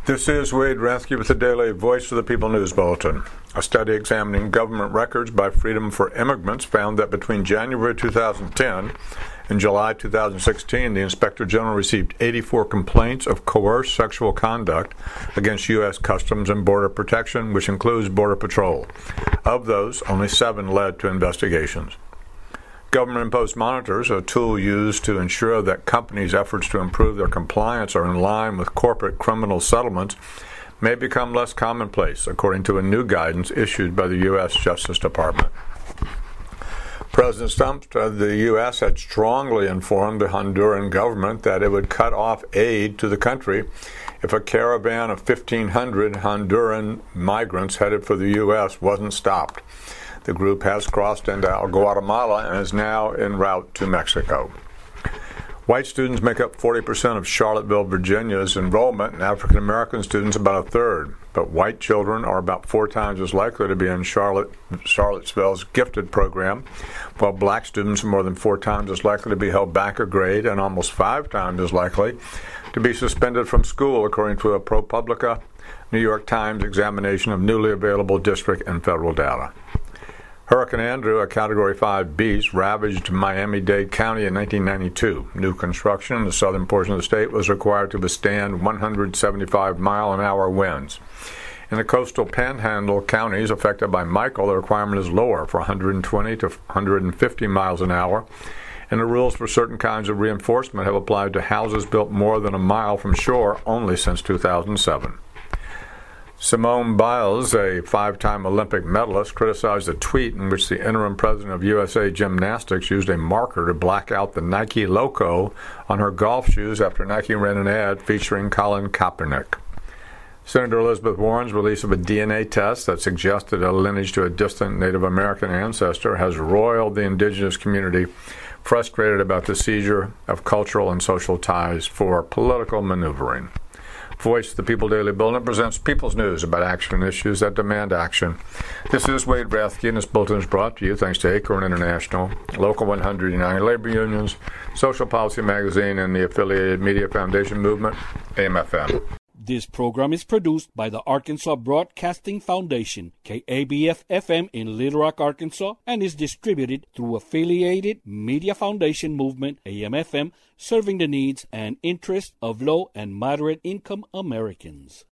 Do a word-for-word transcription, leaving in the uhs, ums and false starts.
This is Wade Rathke with the Daily Voice of the People News Bulletin. A study examining government records by Freedom for Immigrants found that between January two thousand ten and July two thousand sixteen, the Inspector General received eighty-four complaints of coerced sexual conduct against U S Customs and Border Protection, which includes Border Patrol. Of those, only seven led to investigations. Government-imposed monitors, a tool used to ensure that companies' efforts to improve their compliance are in line with corporate criminal settlements, may become less commonplace, according to a new guidance issued by the U S Justice Department. President Trump of the U S had strongly informed the Honduran government that it would cut off aid to the country if a caravan of fifteen hundred Honduran migrants headed for the U S wasn't stopped. The group has crossed into Guatemala and is now en route to Mexico. White students make up forty percent of Charlottesville, Virginia's enrollment, and African American students about a third. But white children are about four times as likely to be in Charlotte, Charlottesville's gifted program, while black students are more than four times as likely to be held back a grade and almost five times as likely to be suspended from school, according to a ProPublica New York Times examination of newly available district and federal data. Hurricane Andrew, a Category five beast, ravaged Miami-Dade County in nineteen ninety-two. New construction in the southern portion of the state was required to withstand one hundred seventy-five mile an hour winds. In the coastal panhandle counties affected by Michael, the requirement is lower for one hundred twenty to one hundred fifty miles an hour, and the rules for certain kinds of reinforcement have applied to houses built more than a mile from shore only since two thousand seven. Simone Biles, a five-time Olympic medalist, criticized a tweet in which the interim president of U S A Gymnastics used a marker to black out the Nike logo on her golf shoes after Nike ran an ad featuring Colin Kaepernick. Senator Elizabeth Warren's release of a D N A test that suggested a lineage to a distant Native American ancestor has roiled the indigenous community, frustrated about the seizure of cultural and social ties for political maneuvering. Voice of the People Daily Bulletin presents People's News about action issues that demand action. This is Wade Rathke, and this bulletin is brought to you thanks to Acorn International, Local one hundred United Labor Unions, Social Policy Magazine, and the affiliated Media Foundation Movement, A M F M. This program is produced by the Arkansas Broadcasting Foundation, K A B F F M in Little Rock, Arkansas, and is distributed through affiliated Media Foundation Movement, A M F M, serving the needs and interests of low and moderate income Americans.